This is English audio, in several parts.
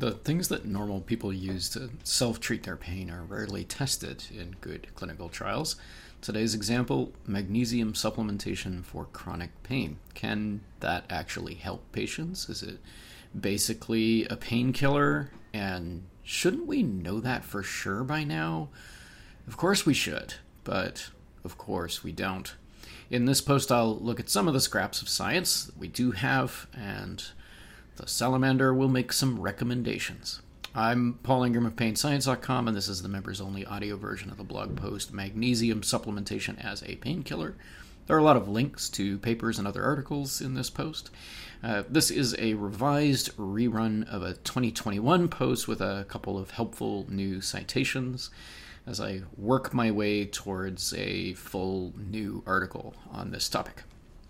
The things that normal people use to self-treat their pain are rarely tested in good clinical trials. Today's example, magnesium supplementation for chronic pain. Can that actually help patients? Is it basically a painkiller? And shouldn't we know that for sure by now? Of course we should, but of course we don't. In this post, I'll look at some of the scraps of science that we do have, and the salamander will make some recommendations. I'm Paul Ingram of PainScience.com, and this is the members-only audio version of the blog post, Magnesium Supplementation as a Painkiller. There are a lot of links to papers and other articles in this post. This is a revised rerun of a 2021 post with a couple of helpful new citations as I work my way towards a full new article on this topic.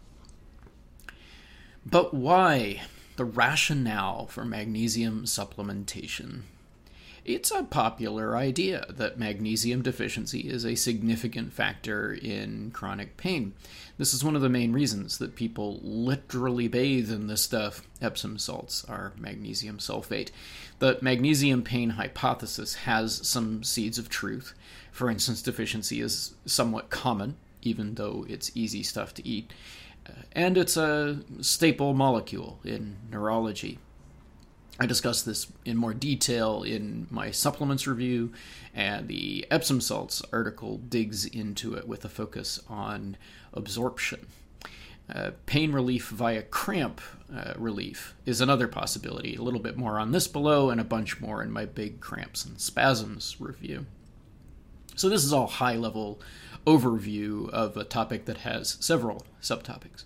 But why? The rationale for magnesium supplementation. It's a popular idea that magnesium deficiency is a significant factor in chronic pain. This is one of the main reasons that people literally bathe in this stuff. Epsom salts are magnesium sulfate. The magnesium pain hypothesis has some seeds of truth. For instance, deficiency is somewhat common, even though it's easy stuff to eat. And it's a staple molecule in neurology. I discuss this in more detail in my supplements review, and the Epsom salts article digs into it with a focus on absorption. Pain relief via cramp relief is another possibility. A little bit more on this below, and a bunch more in my big cramps and spasms review. So this is all high-level overview of a topic that has several subtopics.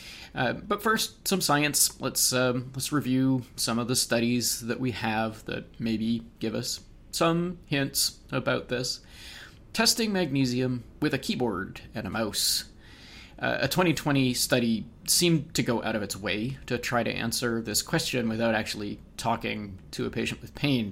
But first, some science. Let's review some of the studies that we have that maybe give us some hints about this. Testing magnesium with a keyboard and a mouse. A 2020 study seemed to go out of its way to try to answer this question without actually talking to a patient with pain,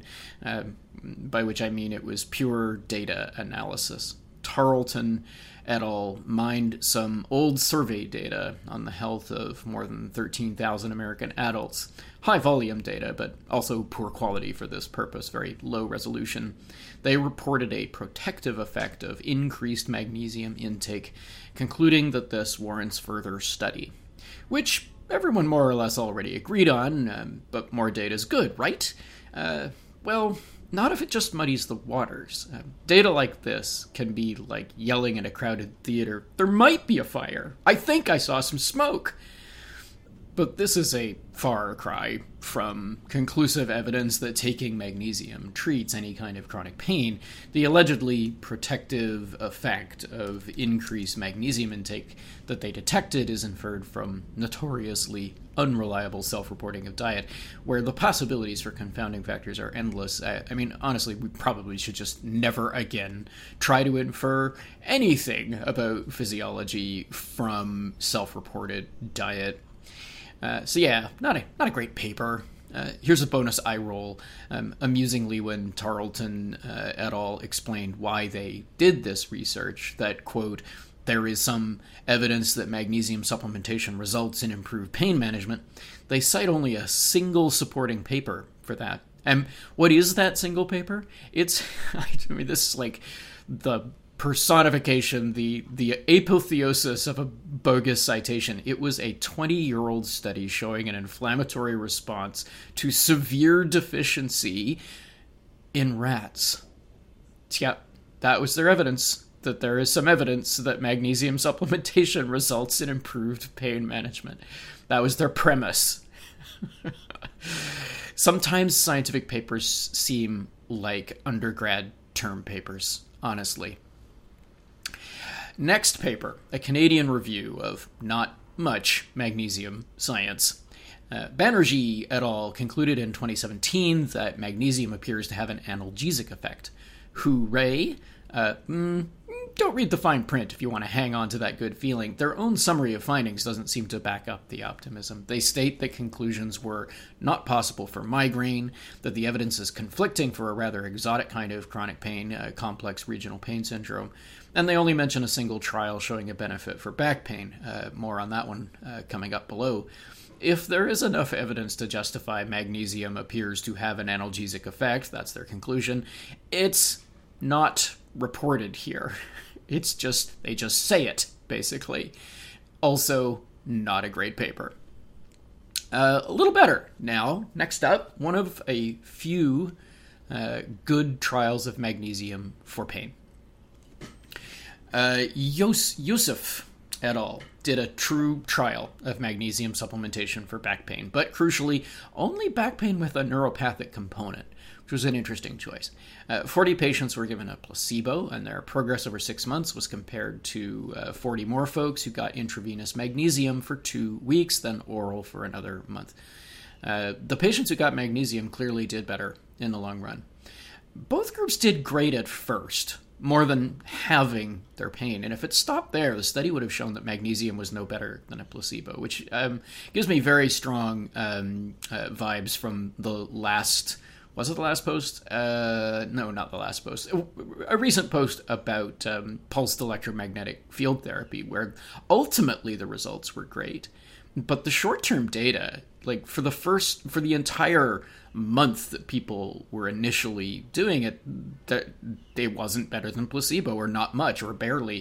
by which I mean it was pure data analysis. Tarleton et al. Mined some old survey data on the health of more than 13,000 American adults. High volume data, but also poor quality for this purpose, very low resolution. They reported a protective effect of increased magnesium intake, concluding that this warrants further study. Which everyone more or less already agreed on, but more data is good, right? Well, not if it just muddies the waters. Data like this can be like yelling in a crowded theater, "There might be a fire. I think I saw some smoke." But this is a far cry from conclusive evidence that taking magnesium treats any kind of chronic pain. The allegedly protective effect of increased magnesium intake that they detected is inferred from notoriously unreliable self-reporting of diet, where the possibilities for confounding factors are endless. I mean, honestly, we probably should just never again try to infer anything about physiology from self-reported diet. So yeah, not a great paper. Here's a bonus eye roll. Amusingly, when Tarleton et al. Explained why they did this research, that, quote, "there is some evidence that magnesium supplementation results in improved pain management," they cite only a single supporting paper for that. And what is that single paper? It's, I mean, this is like the personification, the apotheosis of a bogus citation. It was a 20-year-old study showing an inflammatory response to severe deficiency in rats. Yeah, that was their evidence, that there is some evidence that magnesium supplementation results in improved pain management. That was their premise. Sometimes scientific papers seem like undergrad term papers, honestly. Next paper, a Canadian review of not much magnesium science. Banerjee et al. Concluded in 2017 that magnesium appears to have an analgesic effect. Hooray! Don't read the fine print if you want to hang on to that good feeling. Their own summary of findings doesn't seem to back up the optimism. They state that conclusions were not possible for migraine, that the evidence is conflicting for a rather exotic kind of chronic pain, complex regional pain syndrome, and they only mention a single trial showing a benefit for back pain. More on that one coming up below. if there is enough evidence to justify magnesium appears to have an analgesic effect, that's their conclusion, it's not reported here. It's just, they just say it, basically. Also, not a great paper. A little better now. Next up, one of a few good trials of magnesium for pain. Yusuf et al. Did a true trial of magnesium supplementation for back pain, but crucially, only back pain with a neuropathic component, which was an interesting choice. 40 patients were given a placebo, and their progress over 6 months was compared to 40 more folks who got intravenous magnesium for 2 weeks, then oral for another month. The patients who got magnesium clearly did better in the long run. Both groups did great at first, more than halving their pain. And if it stopped there, the study would have shown that magnesium was no better than a placebo, which gives me very strong vibes from the last... Was it the last post? No, not the last post. A recent post about pulsed electromagnetic field therapy, where ultimately the results were great. But the short-term data, like for the entire month that people were initially doing it, that they wasn't better than placebo, or not much, or barely,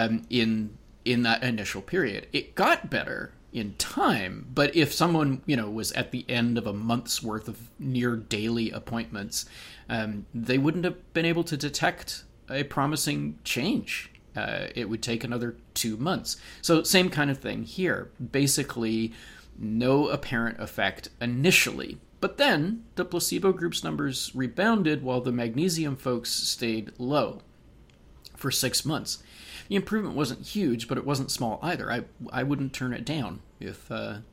in that initial period. It got better in time, but if someone, was at the end of a month's worth of near daily appointments, they wouldn't have been able to detect a promising change. It would take another 2 months. So same kind of thing here. Basically, no apparent effect initially. But then the placebo group's numbers rebounded while the magnesium folks stayed low for 6 months. The improvement wasn't huge, but it wasn't small either. I wouldn't turn it down. If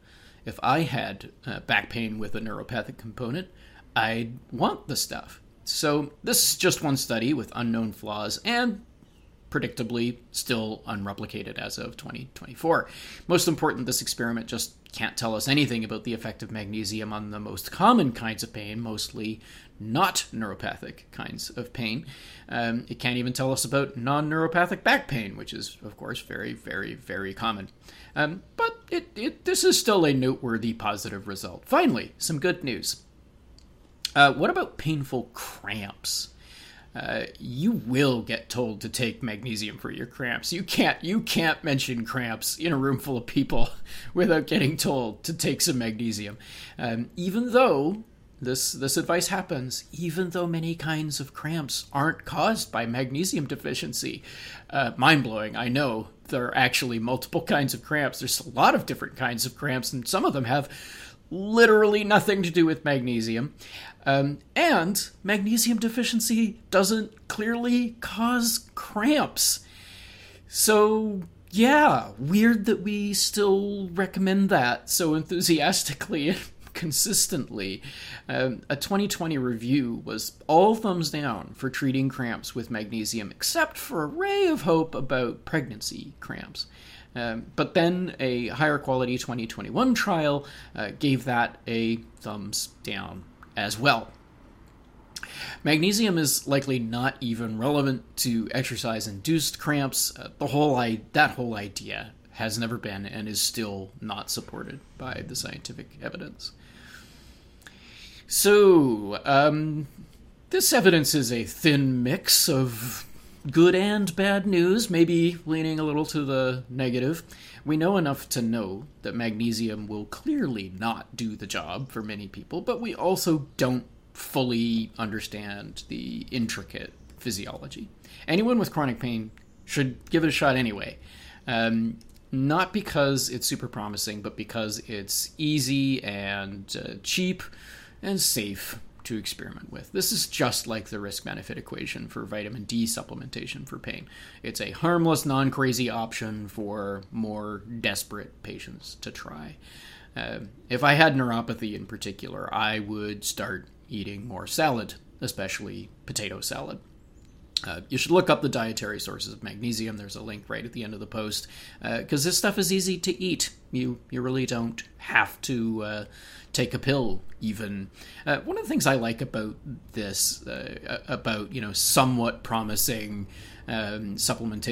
I had back pain with a neuropathic component, I'd want the stuff. So this is just one study with unknown flaws and predictably still unreplicated as of 2024. Most important, this experiment just can't tell us anything about the effect of magnesium on the most common kinds of pain, mostly not neuropathic kinds of pain. It can't even tell us about non-neuropathic back pain, which is, of course, very, very, very common. But this is still a noteworthy positive result. Finally, some good news. What about painful cramps? You will get told to take magnesium for your cramps. You can't mention cramps in a room full of people without getting told to take some magnesium. Even though this advice happens, even though many kinds of cramps aren't caused by magnesium deficiency. Mind-blowing, I know. There are actually multiple kinds of cramps. There's a lot of different kinds of cramps, and some of them have literally nothing to do with magnesium. And magnesium deficiency doesn't clearly cause cramps. So, yeah, weird that we still recommend that so enthusiastically and consistently. A 2020 review was all thumbs down for treating cramps with magnesium, except for a ray of hope about pregnancy cramps. But then a higher quality 2021 trial gave that a thumbs down as well. Magnesium is likely not even relevant to exercise-induced cramps. That whole idea has never been and is still not supported by the scientific evidence. So, this evidence is a thin mix of good and bad news, maybe leaning a little to the negative. We know enough to know that magnesium will clearly not do the job for many people, but we also don't fully understand the intricate physiology. Anyone with chronic pain should give it a shot anyway. Not because it's super promising, but because it's easy and cheap and safe to experiment with. This is just like the risk-benefit equation for vitamin D supplementation for pain. It's a harmless, non-crazy option for more desperate patients to try. If I had neuropathy in particular, I would start eating more salad, especially potato salad. You should look up the dietary sources of magnesium. There's a link right at the end of the post, because this stuff is easy to eat. You really don't have to take a pill, even. One of the things I like about this, about somewhat promising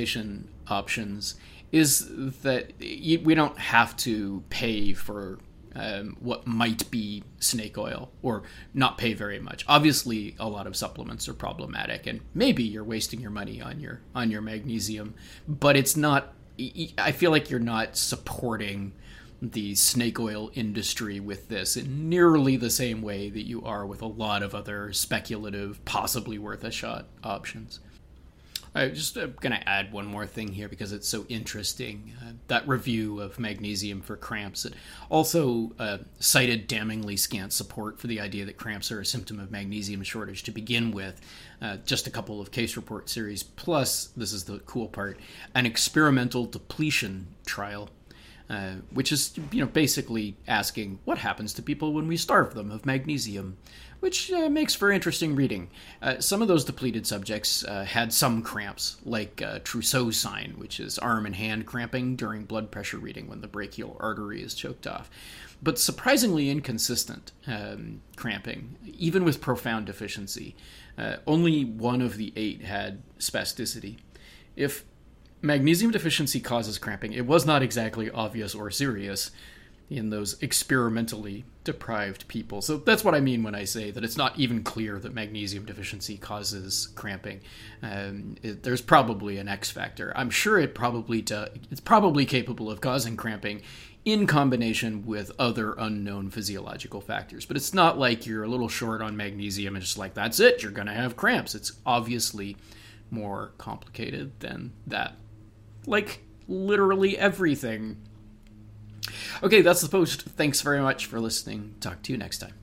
supplementation options, is that we don't have to pay for what might be snake oil, or not pay very much. Obviously, a lot of supplements are problematic, and maybe you're wasting your money on your magnesium, but it's not. I feel like you're not supporting the snake oil industry with this in nearly the same way that you are with a lot of other speculative, possibly worth a shot options. I'm just going to add one more thing here because it's so interesting. That review of magnesium for cramps, it also cited damningly scant support for the idea that cramps are a symptom of magnesium shortage to begin with. Just a couple of case report series, plus, this is the cool part, an experimental depletion trial. Which is, basically asking what happens to people when we starve them of magnesium, which makes for interesting reading. Some of those depleted subjects had some cramps, like Trousseau sign, which is arm and hand cramping during blood pressure reading when the brachial artery is choked off. But surprisingly inconsistent cramping, even with profound deficiency. Only 1 of the 8 had spasticity. If magnesium deficiency causes cramping, it was not exactly obvious or serious in those experimentally deprived people. So that's what I mean when I say that it's not even clear that magnesium deficiency causes cramping. There's probably an X factor. I'm sure it's probably capable of causing cramping in combination with other unknown physiological factors. But it's not like you're a little short on magnesium and just like, that's it, you're going to have cramps. It's obviously more complicated than that. Like, literally everything. Okay, that's the post. Thanks very much for listening. Talk to you next time.